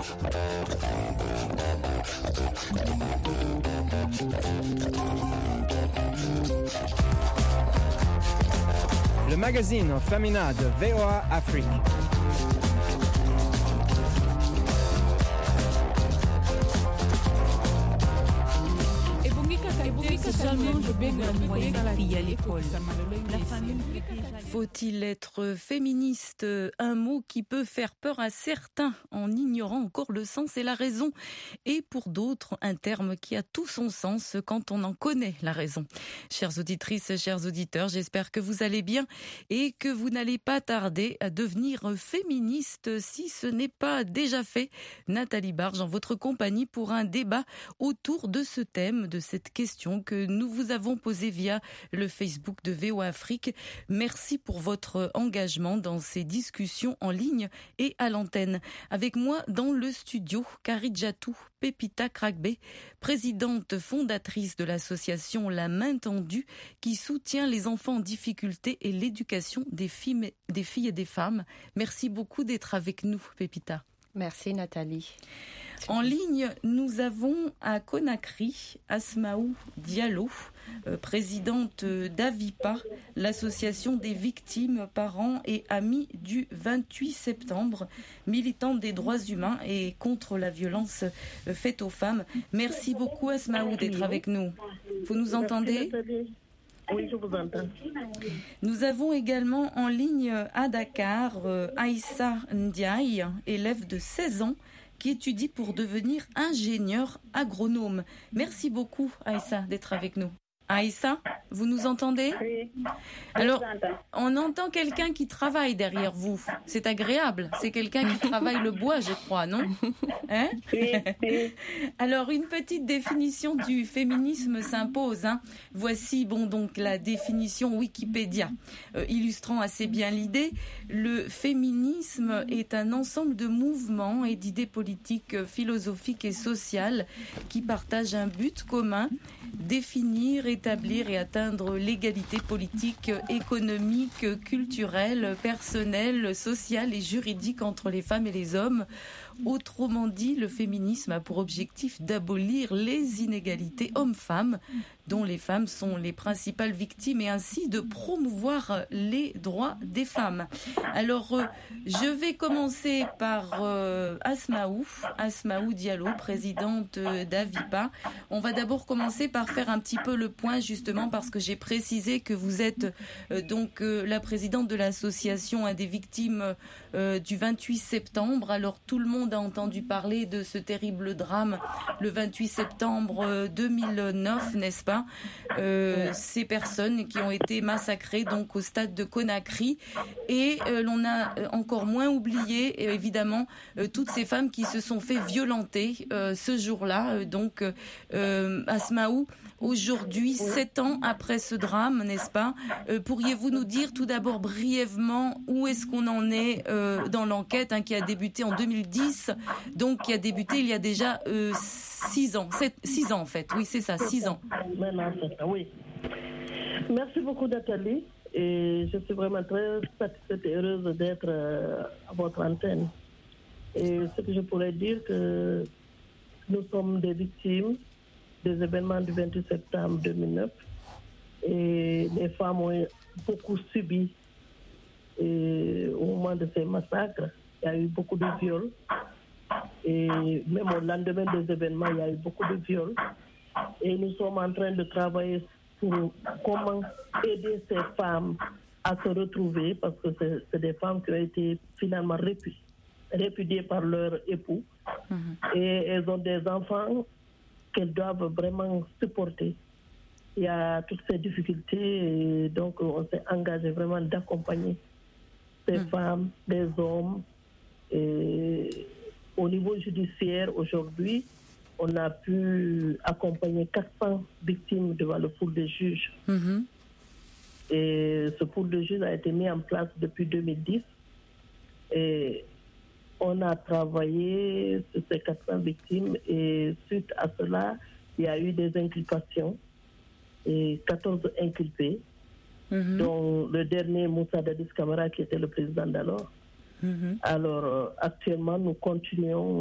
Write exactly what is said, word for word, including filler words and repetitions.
Le magazine féminin de V O A Afrique. Faut-il être féministe? Un mot qui peut faire peur à certains en ignorant encore le sens et la raison. Et pour d'autres, un terme qui a tout son sens quand on en connaît la raison. Chères auditrices, chers auditeurs, j'espère que vous allez bien et que vous n'allez pas tarder à devenir féministe si ce n'est pas déjà fait. Nathalie Barge en votre compagnie pour un débat autour de ce thème, de cette question que nous vous avons posée via le Facebook de V O A Afrique. Merci pour votre engagement dans ces discussions en ligne et à l'antenne. Avec moi dans le studio, Karidjatou Pepita Kragbe, présidente fondatrice de l'association La Main Tendue qui soutient les enfants en difficulté et l'éducation des filles, des filles et des femmes. Merci beaucoup d'être avec nous, Pepita. Merci Nathalie. En ligne, nous avons à Conakry Asmaou Diallo, euh, présidente d'Avipa, l'association des victimes, parents et amis du vingt-huit septembre, militante des droits humains et contre la violence faite aux femmes. Merci beaucoup Asmaou d'être avec nous. Vous nous entendez ? Oui, je vous entends. Nous avons également en ligne à Dakar euh, Aïssa Ndiaye, élève de seize ans, qui étudie pour devenir ingénieur agronome. Merci beaucoup Aïssa d'être avec nous. Aïssa, vous nous entendez ? Oui. Alors, on entend quelqu'un qui travaille derrière vous. C'est agréable. C'est quelqu'un qui travaille le bois, je crois, non ? Hein ? Oui, oui. Alors, une petite définition du féminisme s'impose. Hein. Voici, bon, donc la définition Wikipédia, euh, illustrant assez bien l'idée. Le féminisme est un ensemble de mouvements et d'idées politiques, philosophiques et sociales qui partagent un but commun, définir, établir et atteindre l'égalité politique, économique, culturelle, personnelle, sociale et juridique entre les femmes et les hommes. Autrement dit, le féminisme a pour objectif d'abolir les inégalités hommes-femmes, dont les femmes sont les principales victimes, et ainsi de promouvoir les droits des femmes. Alors, euh, je vais commencer par euh, Asmaou, Asmaou Diallo, présidente d'Avipa. On va d'abord commencer par faire un petit peu le point, justement, parce que j'ai précisé que vous êtes euh, donc euh, la présidente de l'association hein, des victimes euh, du vingt-huit septembre. Alors, tout le monde a entendu parler de ce terrible drame le vingt-huit septembre deux mille neuf, n'est-ce pas ? Euh, ces personnes qui ont été massacrées donc au stade de Conakry, et euh, l'on a encore moins oublié euh, évidemment euh, toutes ces femmes qui se sont fait violenter euh, ce jour-là. Euh, donc euh, Asmaou, aujourd'hui, sept ans après ce drame, n'est-ce pas, euh, pourriez-vous nous dire tout d'abord brièvement où est-ce qu'on en est euh, dans l'enquête hein, qui a débuté en deux mille dix, donc qui a débuté il y a déjà euh, six ans, sept, six ans en fait, oui c'est ça, six ans. Maintenant, oui. Merci beaucoup Nathalie, et je suis vraiment très satisfaite et heureuse d'être euh, à votre antenne. Et ce que je pourrais dire, que nous sommes des victimes des événements du vingt-huit septembre deux mille neuf, et les femmes ont beaucoup subi. Et au moment de ces massacres, il y a eu beaucoup de viols, et même au lendemain des événements, il y a eu beaucoup de viols, et nous sommes en train de travailler pour comment aider ces femmes à se retrouver, parce que c'est, c'est des femmes qui ont été finalement répudiées, répudiées par leur époux, mmh. et elles ont des enfants qu'elles doivent vraiment supporter. Il y a toutes ces difficultés, et donc on s'est engagé vraiment d'accompagner ces mmh. femmes, les hommes. Et au niveau judiciaire, aujourd'hui, on a pu accompagner quatre cents victimes devant le pool de juges. Mmh. Et ce pool de juges a été mis en place depuis deux mille dix. Et on a travaillé sur ces quatre cents victimes, et suite à cela, il y a eu des inculpations, et quatorze inculpés, mmh. dont le dernier Moussa Dadis Camara, qui était le président d'alors. Mmh. Alors, actuellement, nous continuons